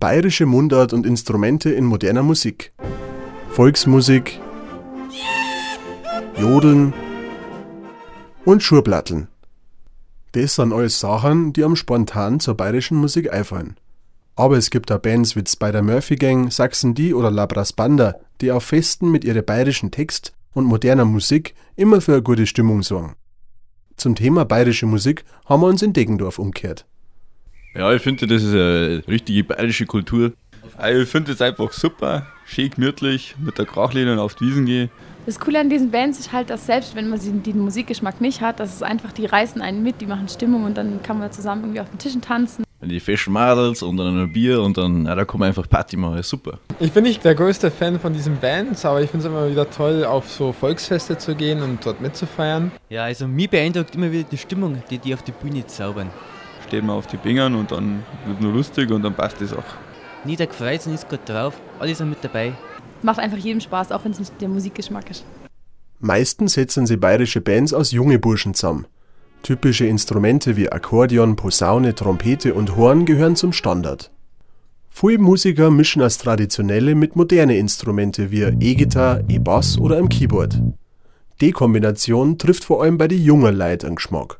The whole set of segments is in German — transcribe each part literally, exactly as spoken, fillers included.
Bayerische Mundart und Instrumente in moderner Musik. Volksmusik, Jodeln und Schurblatteln. Das sind alles Sachen, die am spontan zur bayerischen Musik einfallen. Aber es gibt auch Bands wie Spider-Murphy Gang, Saxon-D oder La Brass Banda, die auf Festen mit ihrem bayerischen Text und moderner Musik immer für eine gute Stimmung sorgen. Zum Thema bayerische Musik haben wir uns in Deggendorf umgekehrt. Ja, ich finde, das ist eine richtige bayerische Kultur. Ich finde es einfach super, schön gemütlich, mit der Krachlehne auf die Wiesen gehen. Das Coole an diesen Bands ist halt, dass selbst wenn man den Musikgeschmack nicht hat, dass es einfach, die reißen einen mit, die machen Stimmung und dann kann man zusammen irgendwie auf den Tischen tanzen. Die feschen Madels und dann ein Bier und dann, ja, da kann man einfach Party machen, ist super. Ich bin nicht der größte Fan von diesen Bands, aber ich finde es immer wieder toll, auf so Volksfeste zu gehen und dort mitzufeiern. Ja, also mich beeindruckt immer wieder die Stimmung, die die auf die Bühne zaubern. Steht man auf die Bingern und dann wird nur lustig und dann passt das auch. Nieder gefreut und ist gut drauf, alle sind mit dabei. Macht einfach jedem Spaß, auch wenn es nicht der Musikgeschmack ist. Meistens setzen sie bayerische Bands aus junge Burschen zusammen. Typische Instrumente wie Akkordeon, Posaune, Trompete und Horn gehören zum Standard. Viele Musiker mischen als traditionelle mit moderne Instrumente wie E-Gitarre, E-Bass oder am Keyboard. Die Kombination trifft vor allem bei den jungen Leuten einen Geschmack.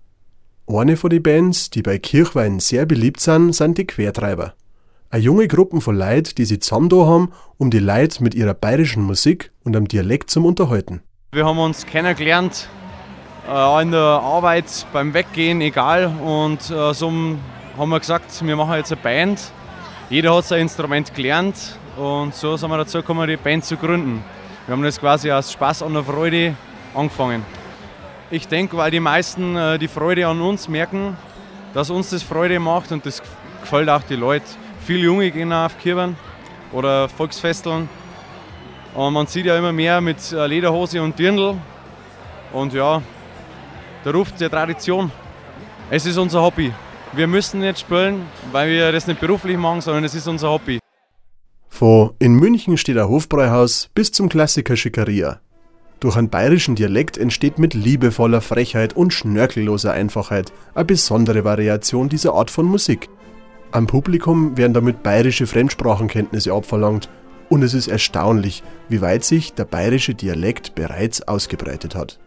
Eine von den Bands, die bei Kirchweihn sehr beliebt sind, sind die Quertreiber. Eine junge Gruppe von Leuten, die sich zusammen da haben, um die Leute mit ihrer bayerischen Musik und am Dialekt zum Unterhalten. Wir haben uns kennengelernt, äh, in der Arbeit, beim Weggehen, egal. Und äh, so haben wir gesagt, wir machen jetzt eine Band. Jeder hat sein Instrument gelernt und so sind wir dazu gekommen, die Band zu gründen. Wir haben das quasi aus Spaß an der Freude angefangen. Ich denke, weil die meisten äh, die Freude an uns merken, dass uns das Freude macht und das gefällt auch die Leute. Viele Junge gehen auf Kirchen oder Volksfesteln und man sieht ja immer mehr mit Lederhose und Dirndl und ja, der Ruf der Tradition. Es ist unser Hobby. Wir müssen nicht spielen, weil wir das nicht beruflich machen, sondern es ist unser Hobby. Von in München steht ein Hofbräuhaus bis zum Klassiker Schickeria. Durch einen bayerischen Dialekt entsteht mit liebevoller Frechheit und schnörkelloser Einfachheit eine besondere Variation dieser Art von Musik. Am Publikum werden damit bayerische Fremdsprachenkenntnisse abverlangt und es ist erstaunlich, wie weit sich der bayerische Dialekt bereits ausgebreitet hat.